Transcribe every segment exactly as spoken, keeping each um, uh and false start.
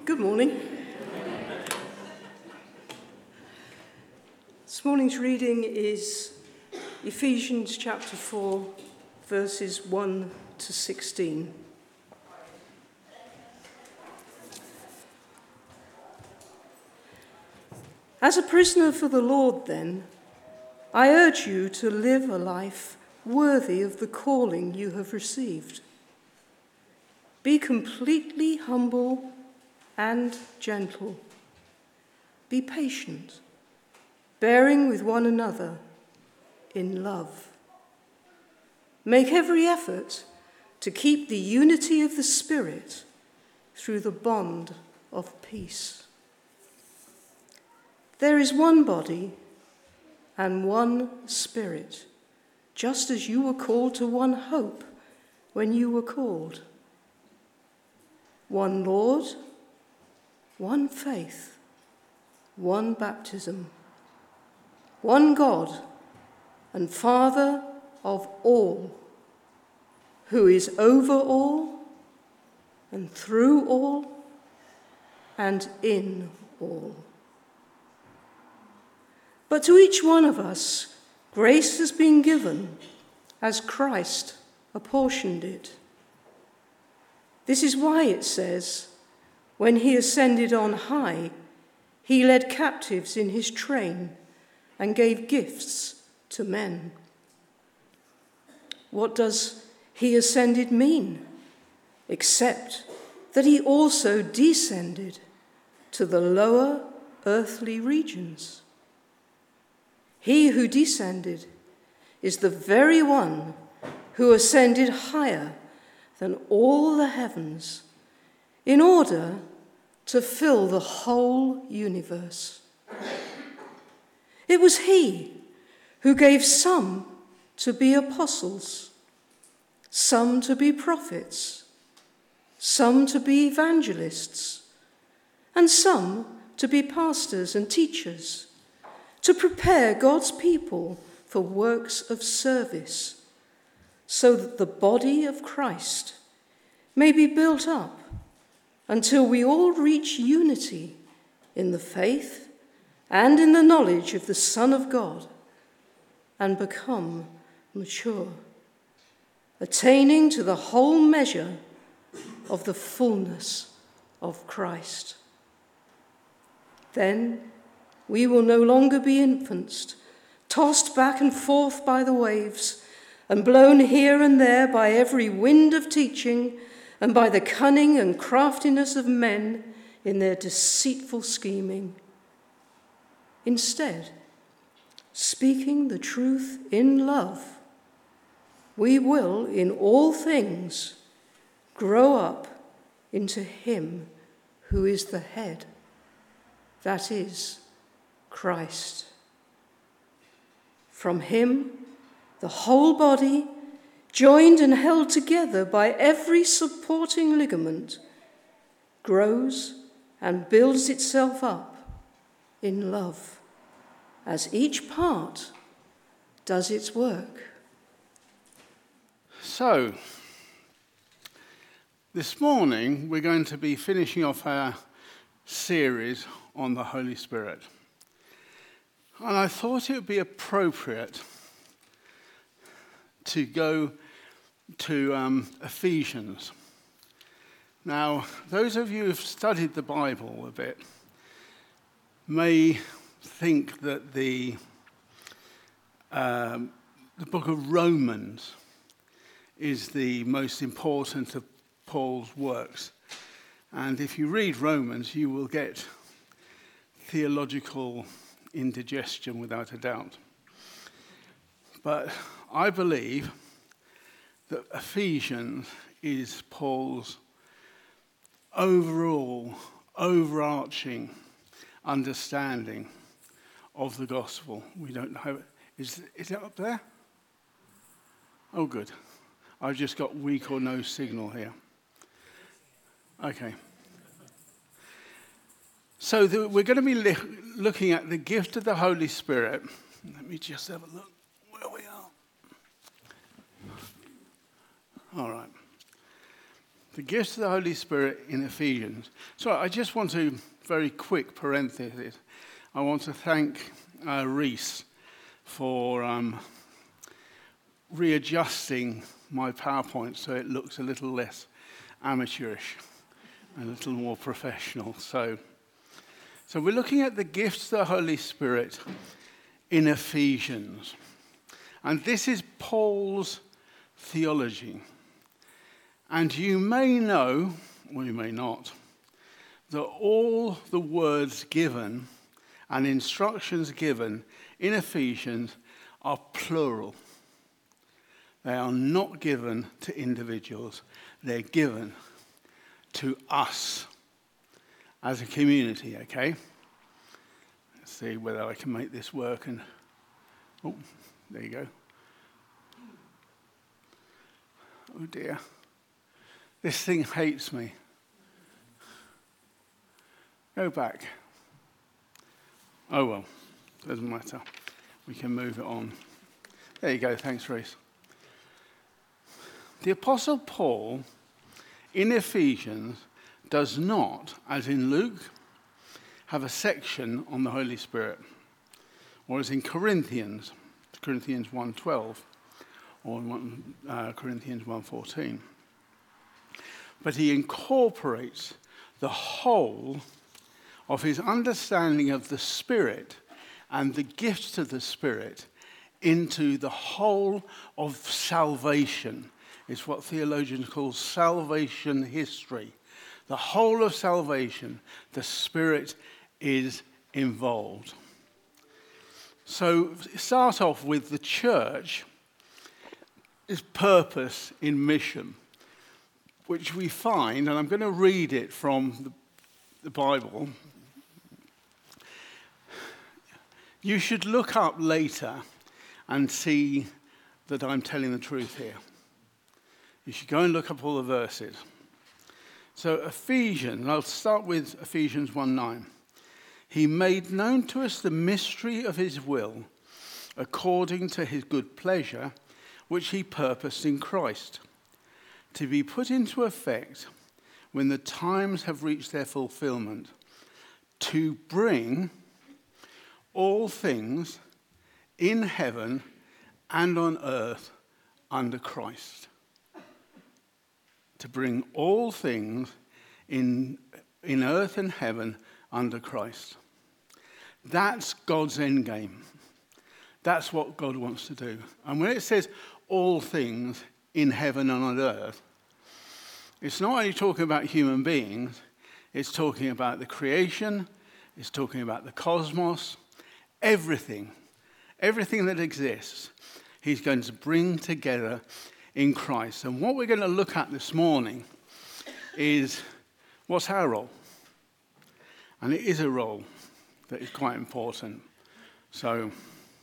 Good morning. This morning's reading is Ephesians chapter four, verses one to sixteen. As a prisoner for the Lord, then, I urge you to live a life worthy of the calling you have received. Be completely humble and gentle. Be patient, bearing with one another in love. Make every effort to keep the unity of the Spirit through the bond of peace. There is one body and one Spirit, just as you were called to one hope when you were called. One Lord, one faith, one baptism, one God and Father of all, who is over all and through all and in all. But to each one of us, grace has been given as Christ apportioned it. This is why it says, when he ascended on high, he led captives in his train and gave gifts to men. What does he ascended mean? Except that he also descended to the lower earthly regions. He who descended is the very one who ascended higher than all the heavens in order to fill the whole universe. It was he who gave some to be apostles, some to be prophets, some to be evangelists, and some to be pastors and teachers, to prepare God's people for works of service, so that the body of Christ may be built up until we all reach unity in the faith and in the knowledge of the Son of God and become mature, attaining to the whole measure of the fullness of Christ. Then we will no longer be infants, tossed back and forth by the waves and blown here and there by every wind of teaching and by the cunning and craftiness of men in their deceitful scheming. Instead, speaking the truth in love, we will in all things grow up into him who is the head, that is, Christ. From him, the whole body, joined and held together by every supporting ligament, grows and builds itself up in love, as each part does its work. So, this morning we're going to be finishing off our series on the Holy Spirit. And I thought it would be appropriate to go to um, Ephesians. Now, those of you who've studied the Bible a bit may think that the um, the book of Romans is the most important of Paul's works. And if you read Romans, you will get theological indigestion without a doubt. But I believe that Ephesians is Paul's overall, overarching understanding of the gospel. We don't know. Is, is it up there? Oh, good. I've just got weak or no signal here. Okay. So the, we're going to be li- looking at the gift of the Holy Spirit. Let me just have a look where we are. All right. The gifts of the Holy Spirit in Ephesians. So I just want to, very quick parenthesis, I want to thank uh, Reese for um, readjusting my PowerPoint so it looks a little less amateurish and a little more professional. So, so we're looking at the gifts of the Holy Spirit in Ephesians. And this is Paul's theology. And you may know, or you may not, that all the words given and instructions given in Ephesians are plural. They are not given to individuals. They're given to us as a community, okay? Let's see whether I can make this work. And oh, there you go. Oh dear. This thing hates me. Go back. Oh well, doesn't matter. We can move it on. There you go, thanks Reese. The Apostle Paul in Ephesians does not, as in Luke, have a section on the Holy Spirit, or as in Corinthians, Corinthians one twelve, or uh, Corinthians one fourteen. But he incorporates the whole of his understanding of the Spirit and the gifts of the Spirit into the whole of salvation. It's what theologians call salvation history. The whole of salvation, the Spirit is involved. So start off with the church, its purpose in mission, which we find, and I'm going to read it from the, the Bible. You should look up later and see that I'm telling the truth here. You should go and look up all the verses. So Ephesians, I'll start with Ephesians one nine. He made known to us the mystery of his will, according to his good pleasure, which he purposed in Christ, to be put into effect when the times have reached their fulfillment, to bring all things in heaven and on earth under Christ. To bring all things in, in earth and heaven under Christ. That's God's end game. That's what God wants to do. And when it says all things in heaven and on earth, it's not only talking about human beings, it's talking about the creation, it's talking about the cosmos, everything, everything that exists, he's going to bring together in Christ. And what we're going to look at this morning is what's our role? And it is a role that is quite important. So,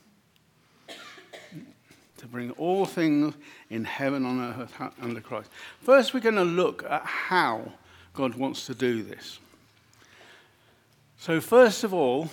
to bring all things in heaven and on earth under Christ. First, we're going to look at how God wants to do this. So, first of all,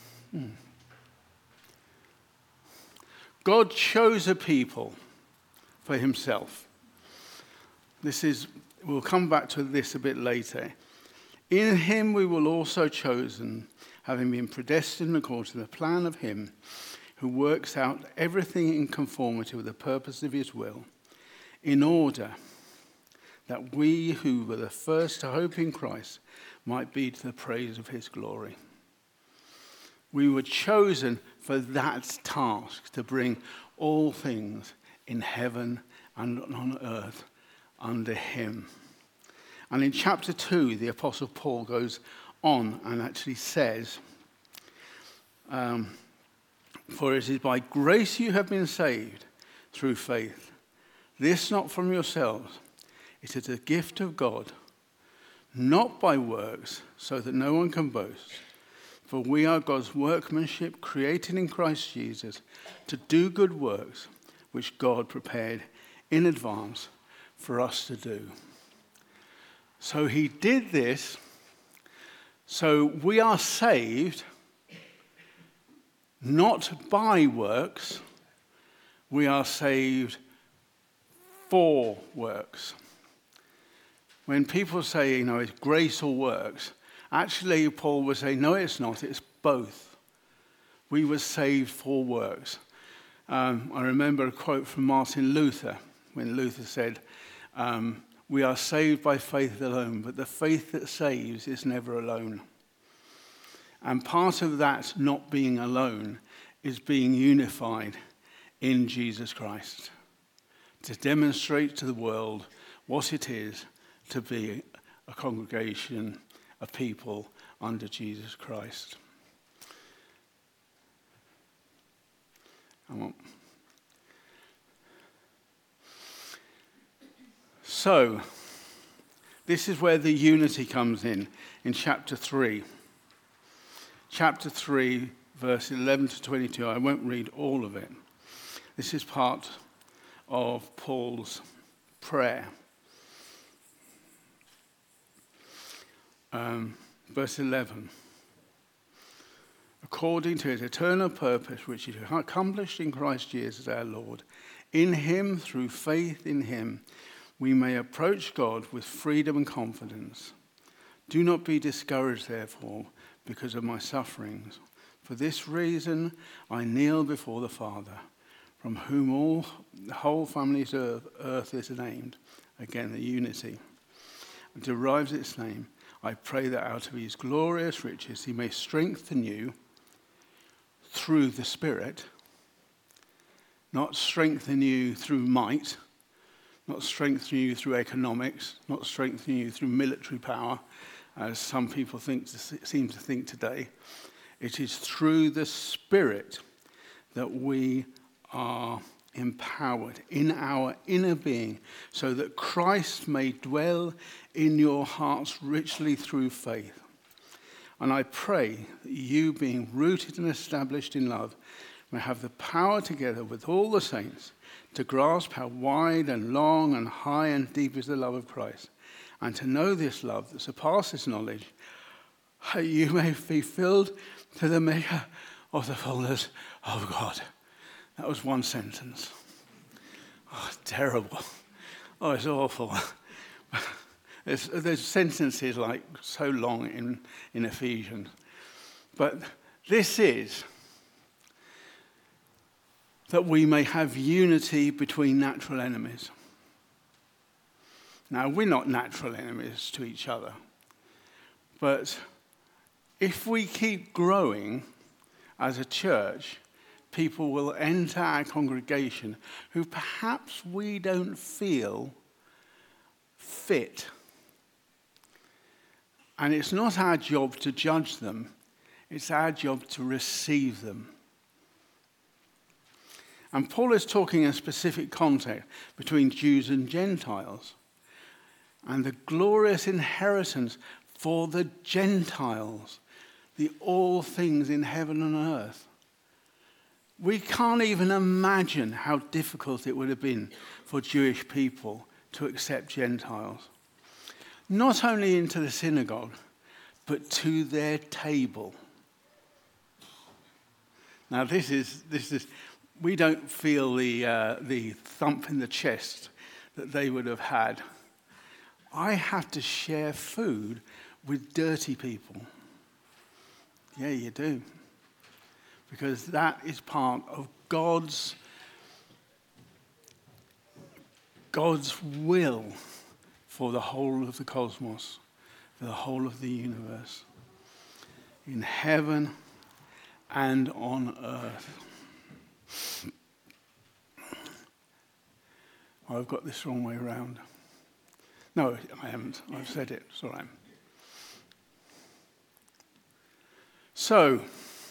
God chose a people for himself. This is, we'll come back to this a bit later. In him we were also chosen, having been predestined according to the plan of him who works out everything in conformity with the purpose of his will, in order that we who were the first to hope in Christ might be to the praise of his glory. We were chosen for that task, to bring all things in heaven and on earth under him. And in chapter two, the Apostle Paul goes on and actually says, um, for it is by grace you have been saved through faith. This not from yourselves, it is a gift of God, not by works, so that no one can boast. For we are God's workmanship, created in Christ Jesus, to do good works, which God prepared in advance for us to do. So he did this, so we are saved not by works, we are saved for works. when people say, you know, it's grace or works, actually Paul would say, no, it's not, it's both. We were saved for works. Um, I remember a quote from Martin Luther, when Luther said, um, we are saved by faith alone, but the faith that saves is never alone. And part of that not being alone is being unified in Jesus Christ, to demonstrate to the world what it is to be a congregation of people under Jesus Christ. I want. So, this is where the unity comes in, in chapter three. Chapter three, verse eleven to twenty-two. I won't read all of it. This is part of Paul's prayer. Um, verse eleven. According to his eternal purpose, which he accomplished in Christ Jesus our Lord, in him, through faith in him, we may approach God with freedom and confidence. Do not be discouraged, therefore, because of my sufferings. For this reason I kneel before the Father, from whom all the whole family's earth, earth is named. Again, the unity. And derives its name. I pray that out of his glorious riches he may strengthen you through the Spirit, not strengthen you through might, not strengthen you through economics, not strengthen you through military power, as some people think to, seem to think today. It is through the Spirit that we are empowered in our inner being, so that Christ may dwell in your hearts richly through faith. And I pray that you, being rooted and established in love, may have the power together with all the saints to grasp how wide and long and high and deep is the love of Christ, and to know this love that surpasses knowledge, that you may be filled to the measure of the fullness of God. That was one sentence. Oh, terrible. Oh, it's awful. There's, there's sentences like so long in, in Ephesians. But this is that we may have unity between natural enemies. Now, we're not natural enemies to each other. But if we keep growing as a church, people will enter our congregation who perhaps we don't feel fit. And it's not our job to judge them. It's our job to receive them. And Paul is talking in a specific context between Jews and Gentiles, and the glorious inheritance for the Gentiles, the all things in heaven and earth. We can't even imagine how difficult it would have been for Jewish people to accept Gentiles. Not only into the synagogue, but to their table. Now this is, this is we don't feel the, uh, the thump in the chest that they would have had. I have to share food with dirty people. Yeah, you do. Because that is part of God's, God's will for the whole of the cosmos, for the whole of the universe, in heaven and on earth. Oh, I've got this wrong way around. No, I haven't. I've said it. It's all right. So,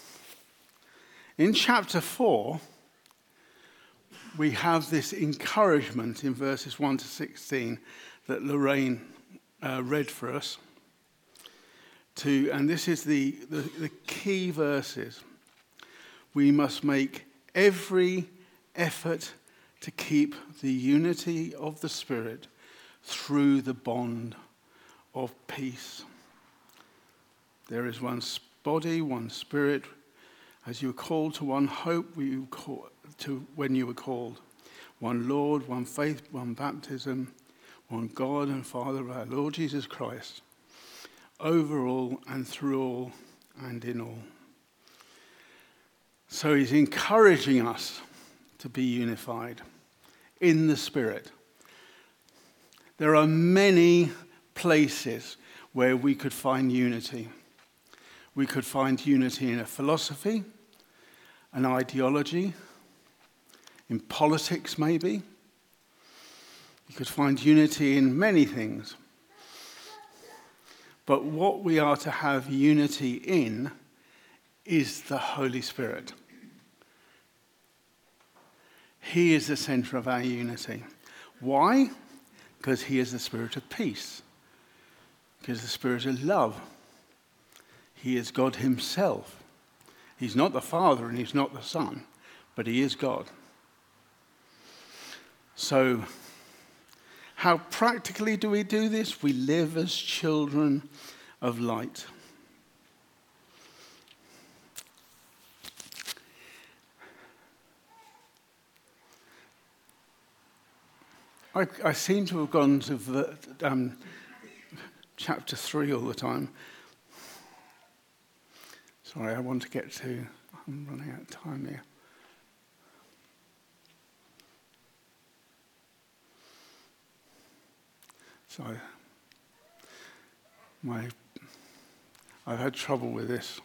in chapter four, we have this encouragement in verses one to sixteen that Lorraine uh, read for us. To, and this is the, the, the key verses. We must make every effort to keep the unity of the Spirit through the bond of peace. There is one body, one Spirit, as you were called to one hope we call, to when you were called. One Lord, one faith, one baptism, one God and Father of our Lord Jesus Christ, over all and through all and in all. So he's encouraging us to be unified in the Spirit. There are many places where we could find unity. We could find unity in a philosophy, an ideology, in politics maybe. You could find unity in many things. But what we are to have unity in is the Holy Spirit. He is the center of our unity. Why? Because he is the Spirit of peace. Because the Spirit of love. He is God himself. He's not the Father and he's not the Son, but he is God. So, how practically do we do this? We live as children of light. I, I seem to have gone to the, um, chapter three all the time. Sorry, I want to get to, I'm running out of time here. So, my, I've had trouble with this.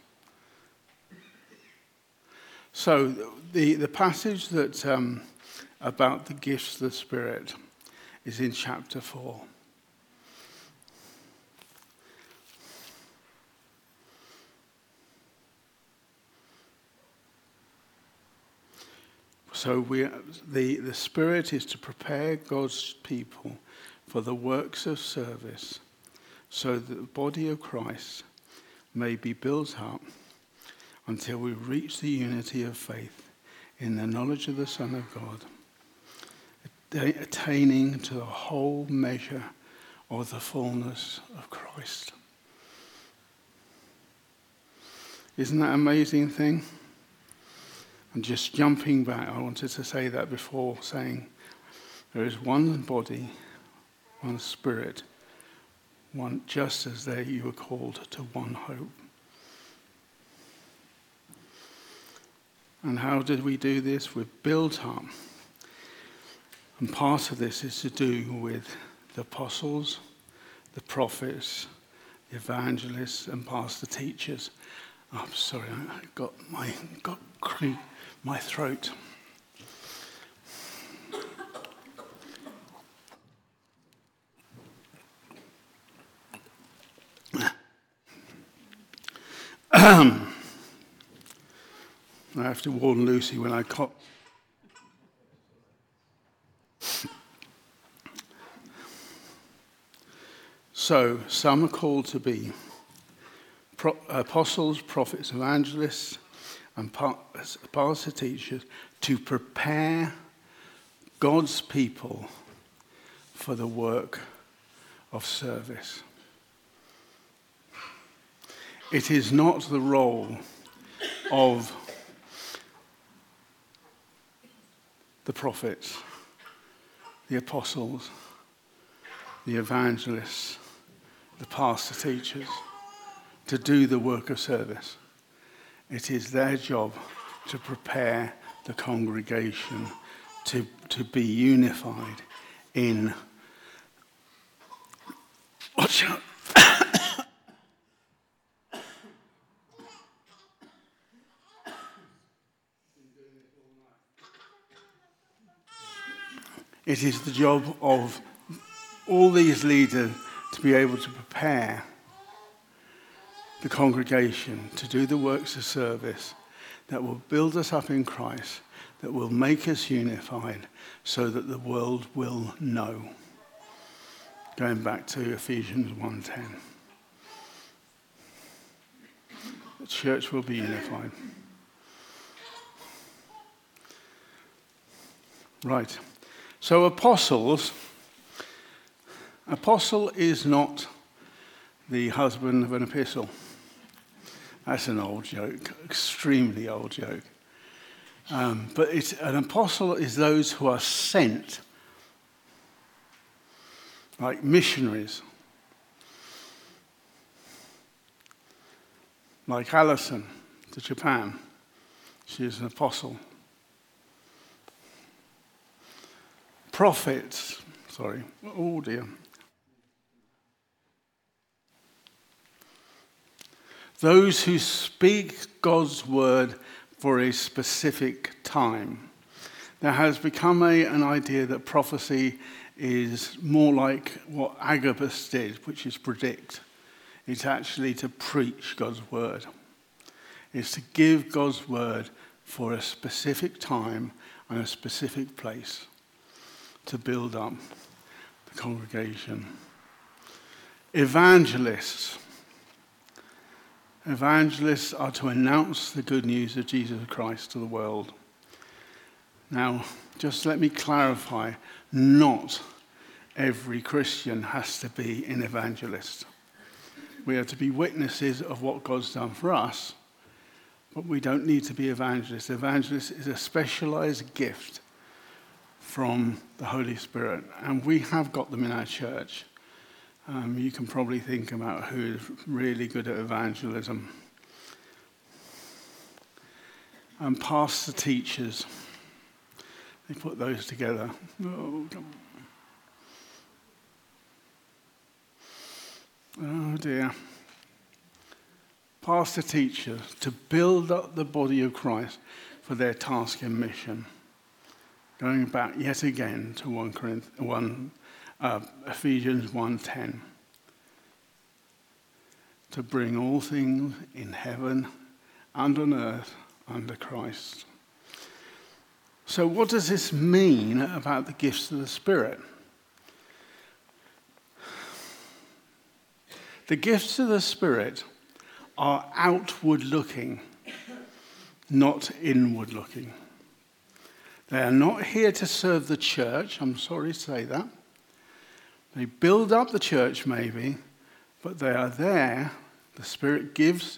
So, the, the passage that um, about the gifts of the Spirit is in chapter four. So we, the, the Spirit is to prepare God's people for the works of service, so that the body of Christ may be built up until we reach the unity of faith in the knowledge of the Son of God, attaining to the whole measure of the fullness of Christ. Isn't that an amazing thing? And just jumping back, I wanted to say that before, saying there is one body, one Spirit, one, just as there you were called to one hope. And how did we do this? We're built up. And part of this is to do with the apostles, the prophets, the evangelists, and past the teachers. Oh, sorry, I got my got cre- my throat. I have to warn Lucy when I cough. So, some are called to be pro- apostles, prophets, evangelists, and pastor teachers to prepare God's people for the work of service. It is not the role of the prophets, the apostles, the evangelists, the pastor teachers to do the work of service. It is their job to prepare the congregation to, to be unified in watch out. It is the job of all these leaders to be able to prepare the congregation to do the works of service that will build us up in Christ, that will make us unified so that the world will know. Going back to Ephesians one ten. The church will be unified. Right. So apostles, apostle is not the husband of an epistle. That's an old joke, extremely old joke. Um, but it's, an apostle is those who are sent. like missionaries, like Alison to Japan. She is an apostle. Prophets, sorry, oh dear. Those who speak God's word for a specific time. There has become a, an idea that prophecy is more like what Agabus did, which is predict. It's actually to preach God's word. It's to give God's word for a specific time and a specific place to build up the congregation. Evangelists. Evangelists are to announce the good news of Jesus Christ to the world. Now, just let me clarify, not every Christian has to be an evangelist. We are to be witnesses of what God's done for us, but we don't need to be evangelists. Evangelist is a specialized gift from the Holy Spirit, and we have got them in our church. Um, you can probably think about who's really good at evangelism. And pastor teachers, they put those together. Oh, come on. Oh dear. Pastor teachers, to build up the body of Christ for their task and mission. Going back yet again to First Corinthians one. Uh, Ephesians one ten, to bring all things in heaven and on earth under Christ. So what does this mean about the gifts of the Spirit? The gifts of the Spirit are outward looking, not inward looking. They are not here to serve the church, I'm sorry to say that. They build up the church maybe, but they are there. The Spirit gives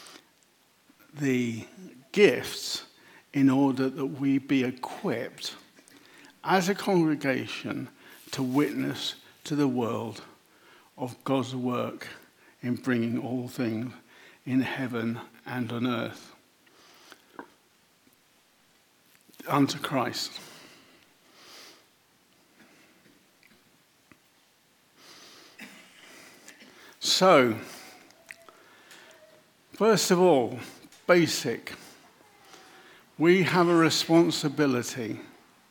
the gifts in order that we be equipped as a congregation to witness to the world of God's work in bringing all things in heaven and on earth unto Christ. So, first of all, basic. We have a responsibility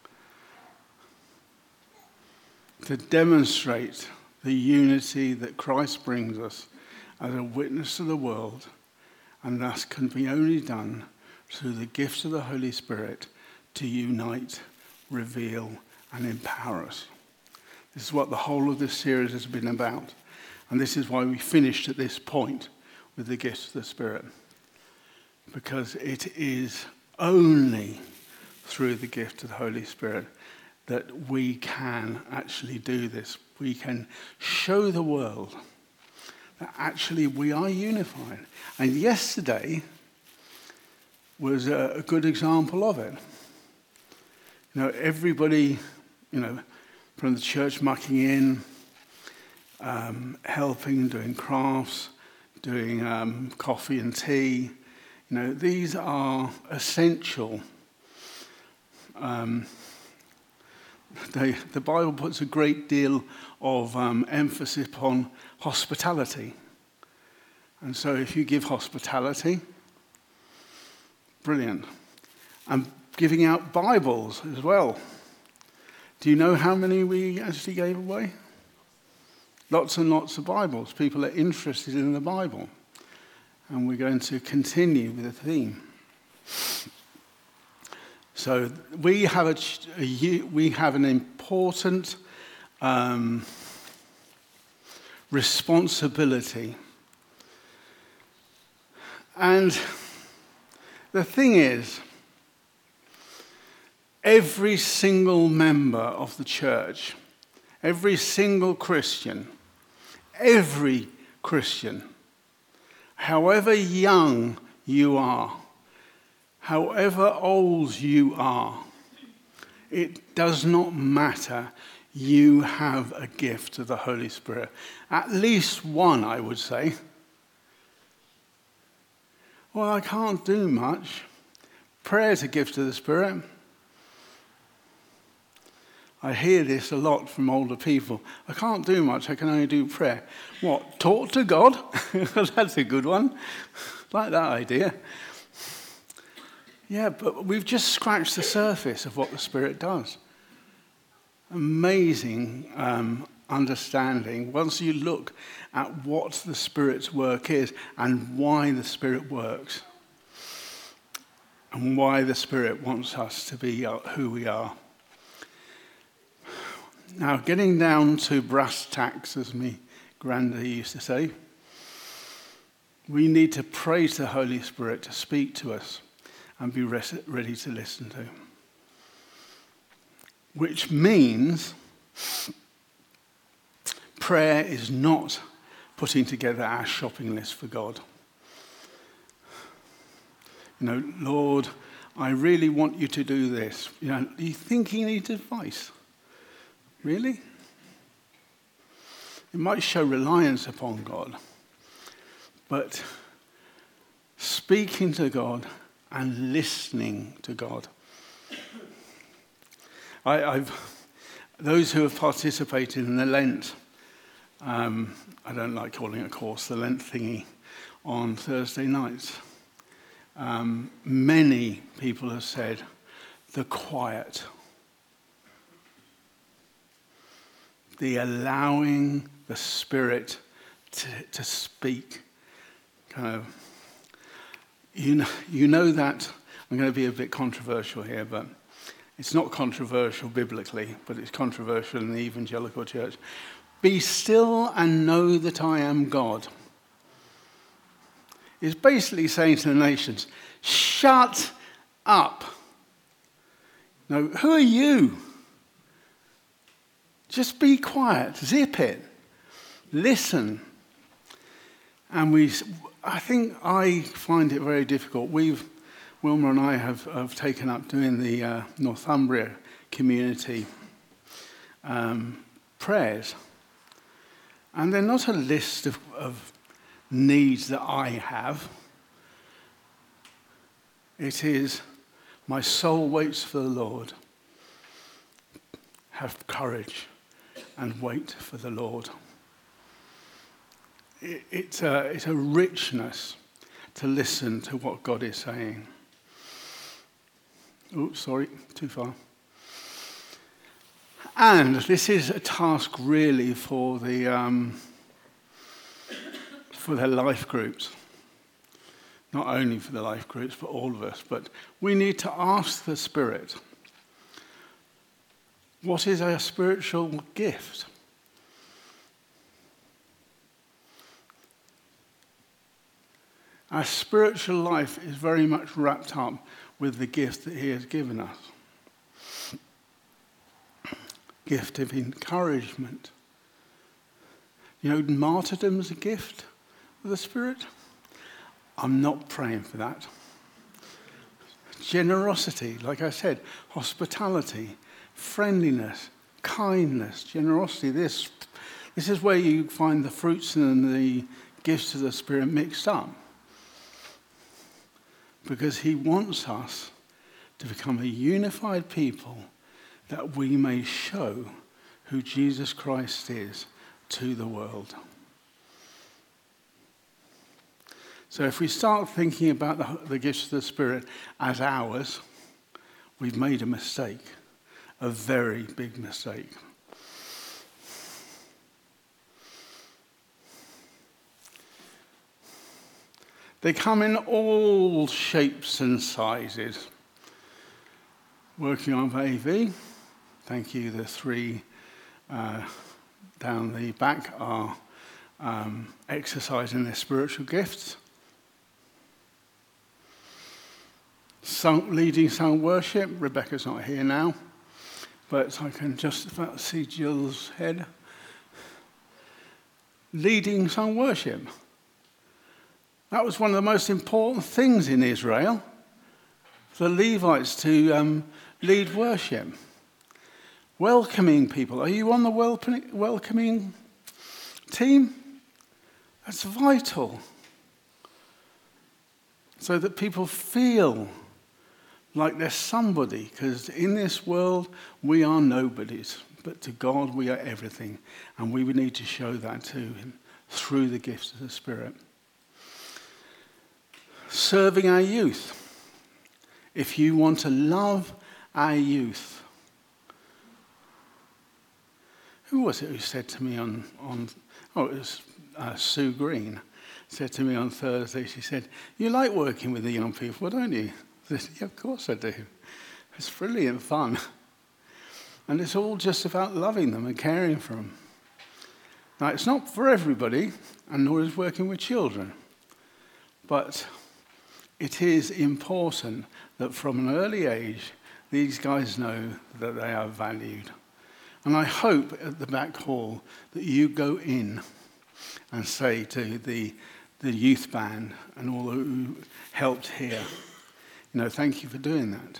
to demonstrate the unity that Christ brings us as a witness to the world, and thus can be only done through the gifts of the Holy Spirit to unite, reveal, and empower us. This is what the whole of this series has been about. And this is why we finished at this point with the gifts of the Spirit. Because it is only through the gift of the Holy Spirit that we can actually do this. We can show the world that actually we are unified. And yesterday was a, a good example of it. You know, everybody, you know, from the church mucking in, Um, helping, doing crafts, doing um, coffee and tea. You know, these are essential. Um, they, the Bible puts a great deal of um, emphasis upon hospitality. And so if you give hospitality, brilliant. And giving out Bibles as well. Do you know how many we actually gave away? Lots and lots of Bibles. People are interested in the Bible. And we're going to continue with the theme. So we have, a, a, we have an important um, responsibility. And the thing is, every single member of the church, every single Christian, every Christian, however young you are, however old you are, it does not matter. you have a gift of the Holy Spirit. At least one, I would say. Well, I can't do much. Prayer is a gift of the Spirit. I hear this a lot from older people. I can't do much, I can only do prayer. What, talk to God? That's a good one. Like that idea. Yeah, but we've just scratched the surface of what the Spirit does. Amazing um, understanding once you look at what the Spirit's work is and why the Spirit works. And why the Spirit wants us to be who we are. Now, getting down to brass tacks, as me granddad used to say, we need to pray to the Holy Spirit to speak to us and be ready to listen to. Which means prayer is not putting together our shopping list for God. You know, Lord, I really want you to do this. You know, do you think he needs advice? Really? It might show reliance upon God, but speaking to God and listening to God. I, I've those who have participated in the Lent, um, I don't like calling it a course, the Lent thingy on Thursday nights. Um, many people have said the quiet, the allowing the Spirit to, to speak. Kind of, you know, you know that, I'm going to be a bit controversial here, but it's not controversial biblically, but it's controversial in the evangelical church. Be still and know that I am God. It's basically saying to the nations, shut up. No, who are you? Just be quiet, zip it, listen. And we, I think I find it very difficult. We've, Wilma and I have, have taken up doing the uh, Northumbria community um, prayers. And they're not a list of, of needs that I have. It is, my soul waits for the Lord. Have courage and wait for the Lord. It, it's, a, it's a richness to listen to what God is saying. Oops, sorry, too far. And this is a task really for the um, for the life groups. Not only for the life groups, but all of us. But we need to ask the Spirit, what is our spiritual gift? Our spiritual life is very much wrapped up with the gift that he has given us. Gift of encouragement. You know, martyrdom's a gift of the Spirit. I'm not praying for that. Generosity, like I said, hospitality, friendliness, kindness, generosity. This, this is where you find the fruits and the gifts of the Spirit mixed up. Because he wants us to become a unified people that we may show who Jesus Christ is to the world. So if we start thinking about the, the gifts of the Spirit as ours, we've made a mistake, a very big mistake. They come in all shapes and sizes. Working on A V, thank you, the three uh, down the back are um, exercising their spiritual gifts. Sung, leading sung worship, Rebecca's not here now, but I can just about see Jill's head. Leading sung worship. That was one of the most important things in Israel, for the Levites to um, lead worship. Welcoming people. Are you on the welcoming, welcoming team? That's vital. So that people feel like they're somebody, because in this world we are nobodies, but to God we are everything, and we would need to show that to him through the gifts of the Spirit. Serving our youth. If you want to love our youth. Who was it who said to me on, on oh, it was uh, Sue Green, said to me on Thursday, she said, you like working with the young people, don't you? I said, yeah, of course I do. It's brilliant fun. And it's all just about loving them and caring for them. Now, it's not for everybody, and nor is working with children. But it is important that from an early age, these guys know that they are valued. And I hope at the back hall that you go in and say to the, the youth band and all who helped here, you know, thank you for doing that.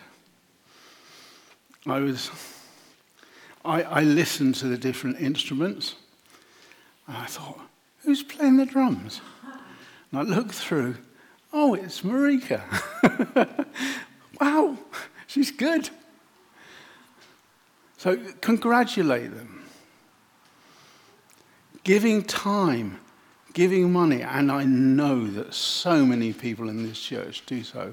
I was, I, I listened to the different instruments, and I thought, who's playing the drums? And I looked through, oh, it's Marika. Wow, she's good. So congratulate them. Giving time, giving money, and I know that so many people in this church do so.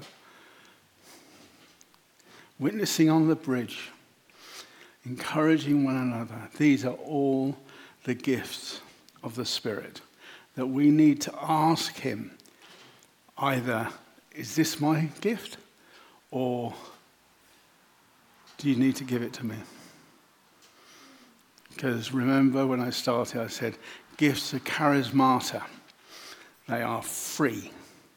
Witnessing on the bridge, encouraging one another. These are all the gifts of the Spirit that we need to ask him, either, is this my gift? Or do you need to give it to me? Because remember when I started, I said, gifts are charismata. They are free.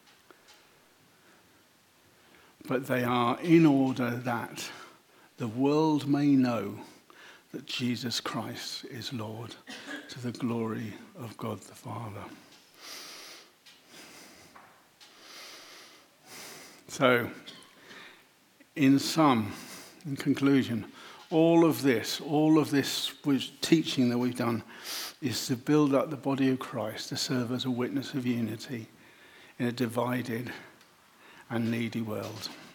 But they are in order that the world may know that Jesus Christ is Lord, to the glory of God the Father. So, in sum, in conclusion, all of this, all of this teaching that we've done is to build up the body of Christ, to serve as a witness of unity in a divided and needy world.